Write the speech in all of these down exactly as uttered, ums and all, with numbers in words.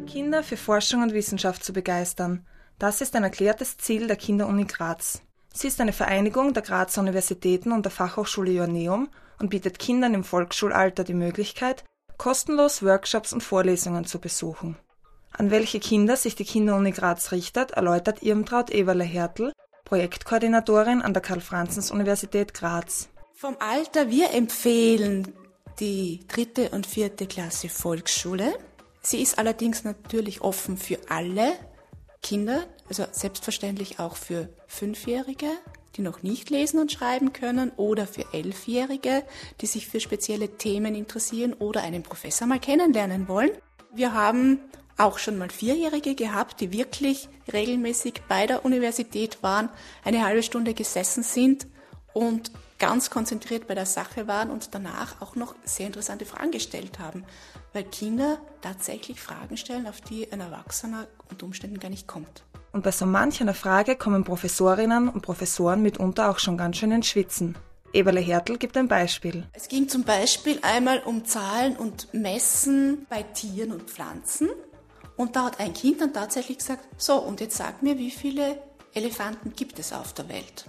Kinder für Forschung und Wissenschaft zu begeistern. Das ist ein erklärtes Ziel der Kinderuni Graz. Sie ist eine Vereinigung der Grazer Universitäten und der Fachhochschule Joanneum und bietet Kindern im Volksschulalter die Möglichkeit, kostenlos Workshops und Vorlesungen zu besuchen. An welche Kinder sich die Kinderuni Graz richtet, erläutert Irmtraut Eberle-Hertel, Projektkoordinatorin an der Karl-Franzens-Universität Graz. Vom Alter, wir empfehlen die dritte und vierte Klasse Volksschule. Sie ist allerdings natürlich offen für alle Kinder, also selbstverständlich auch für Fünfjährige, die noch nicht lesen und schreiben können, oder für Elfjährige, die sich für spezielle Themen interessieren oder einen Professor mal kennenlernen wollen. Wir haben auch schon mal Vierjährige gehabt, die wirklich regelmäßig bei der Universität waren, eine halbe Stunde gesessen sind und ganz konzentriert bei der Sache waren und danach auch noch sehr interessante Fragen gestellt haben, weil Kinder tatsächlich Fragen stellen, auf die ein Erwachsener unter Umständen gar nicht kommt. Und bei so manch einer Frage kommen Professorinnen und Professoren mitunter auch schon ganz schön ins Schwitzen. Eberle-Hertel gibt ein Beispiel. Es ging zum Beispiel einmal um Zahlen und Messen bei Tieren und Pflanzen. Und da hat ein Kind dann tatsächlich gesagt, so, und jetzt sag mir, wie viele Elefanten gibt es auf der Welt?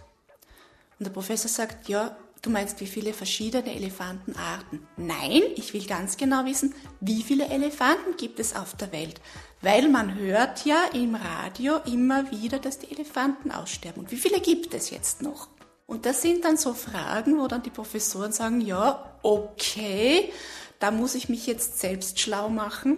Und der Professor sagt, ja, du meinst, wie viele verschiedene Elefantenarten? Nein, ich will ganz genau wissen, wie viele Elefanten gibt es auf der Welt? Weil man hört ja im Radio immer wieder, dass die Elefanten aussterben. Und wie viele gibt es jetzt noch? Und das sind dann so Fragen, wo dann die Professoren sagen, ja, okay, da muss ich mich jetzt selbst schlau machen.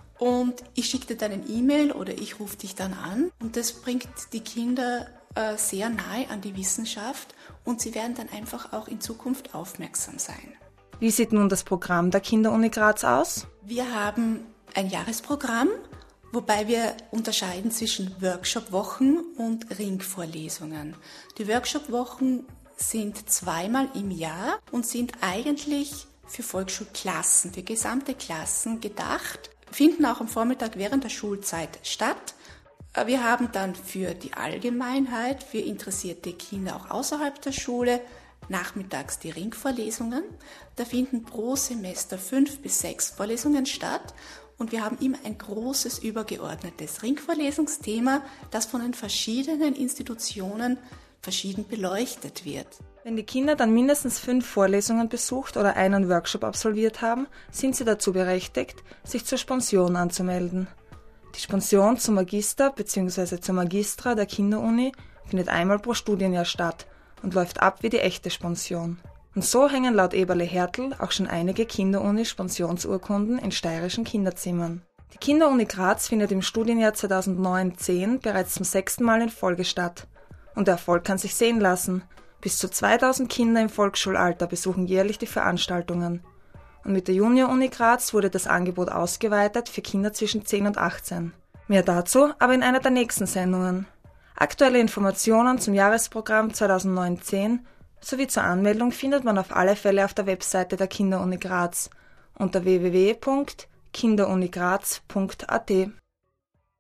Und ich schicke dir dann ein E-Mail oder ich rufe dich dann an. Und das bringt die Kinder äh, sehr nahe an die Wissenschaft und sie werden dann einfach auch in Zukunft aufmerksam sein. Wie sieht nun das Programm der Kinderuni Graz aus? Wir haben ein Jahresprogramm, wobei wir unterscheiden zwischen Workshop-Wochen und Ringvorlesungen. Die Workshop-Wochen sind zweimal im Jahr und sind eigentlich für Volksschulklassen, für gesamte Klassen gedacht, finden auch am Vormittag während der Schulzeit statt. Wir haben dann für die Allgemeinheit, für interessierte Kinder auch außerhalb der Schule, nachmittags die Ringvorlesungen. Da finden pro Semester fünf bis sechs Vorlesungen statt und wir haben immer ein großes übergeordnetes Ringvorlesungsthema, das von den verschiedenen Institutionen verschieden beleuchtet wird. Wenn die Kinder dann mindestens fünf Vorlesungen besucht oder einen Workshop absolviert haben, sind sie dazu berechtigt, sich zur Sponsion anzumelden. Die Sponsion zum Magister bzw. zur Magistra der Kinderuni findet einmal pro Studienjahr statt und läuft ab wie die echte Sponsion. Und so hängen laut Eberle-Hertel auch schon einige Kinderuni-Sponsionsurkunden in steirischen Kinderzimmern. Die Kinderuni Graz findet im Studienjahr zweitausendneun zehn bereits zum sechsten Mal in Folge statt. Und der Erfolg kann sich sehen lassen. Bis zu zweitausend Kinder im Volksschulalter besuchen jährlich die Veranstaltungen. Und mit der Junior-Uni Graz wurde das Angebot ausgeweitet für Kinder zwischen zehn und achtzehn. Mehr dazu aber in einer der nächsten Sendungen. Aktuelle Informationen zum Jahresprogramm zweitausendneun zehn sowie zur Anmeldung findet man auf alle Fälle auf der Webseite der Kinderuni Graz unter w w w punkt kinderunigraz punkt a t.